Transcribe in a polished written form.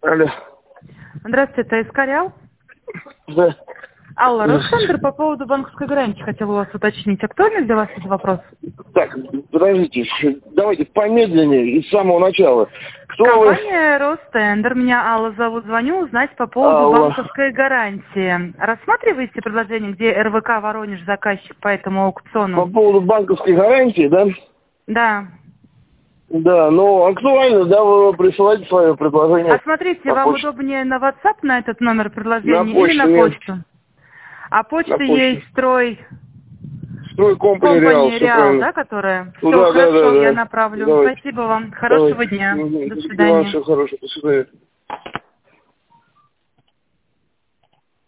Алло. Здравствуйте, это Искарял? Да. Алла, Ростендер, по поводу банковской гарантии хотела у вас уточнить. Актуальный для вас этот вопрос? Так, подождите, давайте помедленнее и с самого начала. Кто Компания Ростендер, меня Алла зовут, звоню узнать по поводу Алла. банковской гарантии. Рассматриваете предложение, где РВК Воронеж заказчик по этому аукциону? По поводу банковской гарантии, да? Да. Да, ну актуально, да, вы присылайте свое предложение. А смотрите, по вам почте. удобнее на WhatsApp на этот номер На предложения или почту на нет. почту? А На почта почту. есть строй... Стройкомпания Реал, Компания все Реал, правильно. да, которая? Ну Все, да, да, да, хорошо, я да. направлю. Давайте. Спасибо вам. Хорошего Давайте. дня. Угу. До И вам свидания. всего хорошего. До свидания.